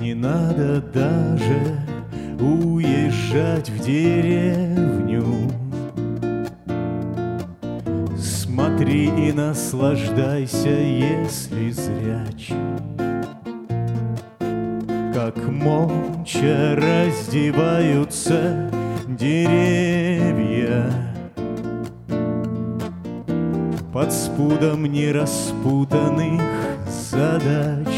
Не надо даже уезжать в деревню. Смотри и наслаждайся, если зряч, как молча раздеваются деревья под спудом нераспутанных задач.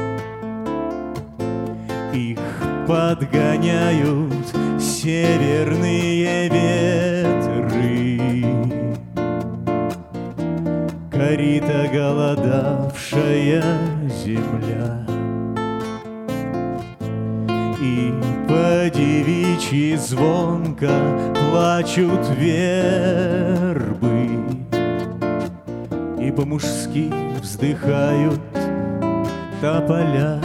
Их подгоняют северные ветры, корит оголодавшая земля. И по девичьи звонко плачут вербы, и по-мужски вздыхают тополя.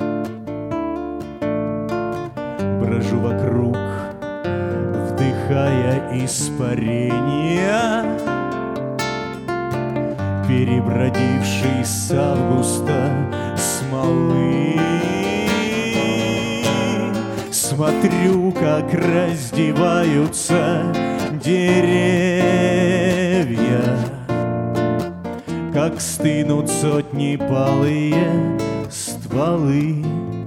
Брожу вокруг, вдыхая испарения, перебродивший с августа смолы. Смотрю, как раздеваются деревья, как стынут сотни палые стволы.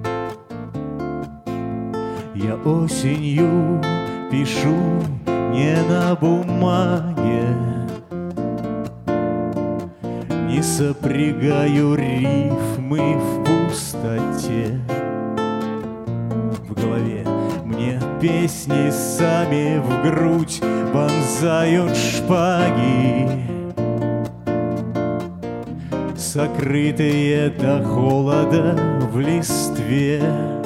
Я осенью пишу не на бумаге, не сопрягаю рифмы в пустоте. В голове мне песни сами в грудь вонзают шпаги, сокрытые до холода в листве.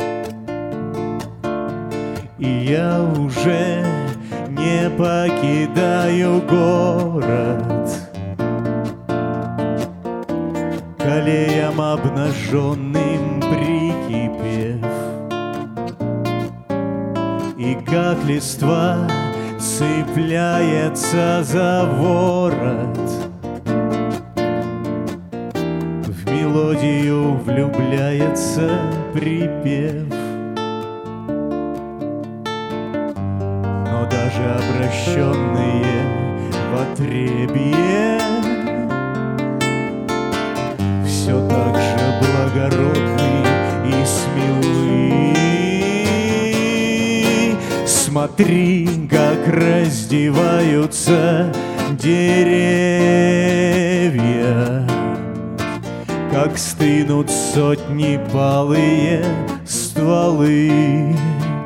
И я уже не покидаю город, к аллеям обнаженным прикипев. И как листва цепляется за ворот, в мелодию влюбляется припев. Но даже обращенные в отребье все так же благородны и смелы. Смотри, как раздеваются деревья, как стынут сотни палые стволы.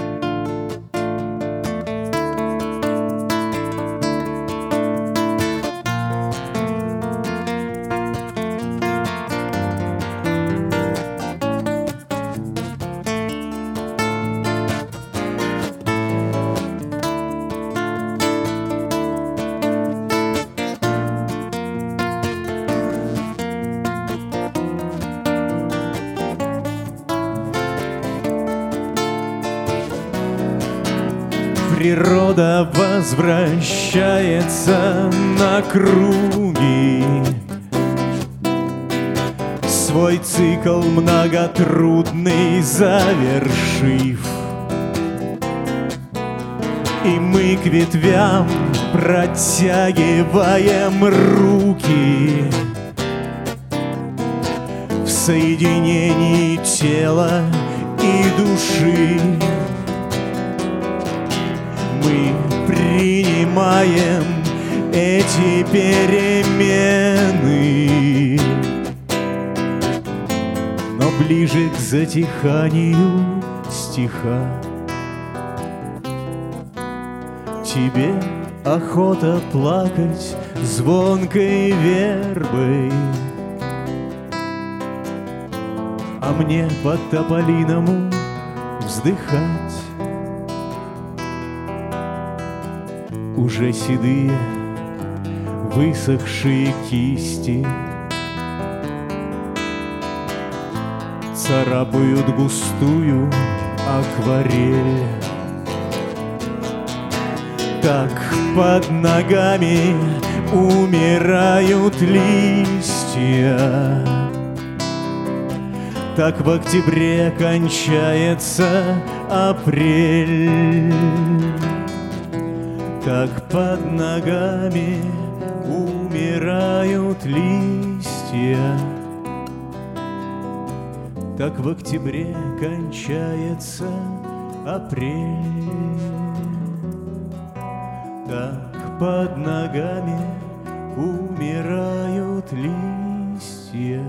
Природа возвращается на круги, свой цикл многотрудный завершив. И мы к ветвям протягиваем руки в соединении тела и души. Мы принимаем эти перемены, но ближе к затиханию стиха. Тебе охота плакать звонкой вербой, а мне по-тополиному вздыхать. Уже седые высохшие кисти царапают густую акварель. Так под ногами умирают листья, Так в октябре кончается апрель, так под ногами умирают листья. Так в октябре кончается апрель, так под ногами умирают листья.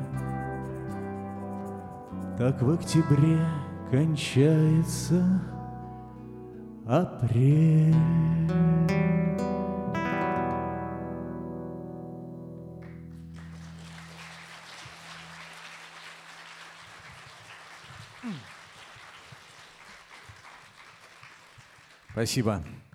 Так в октябре кончается апрель. Спасибо.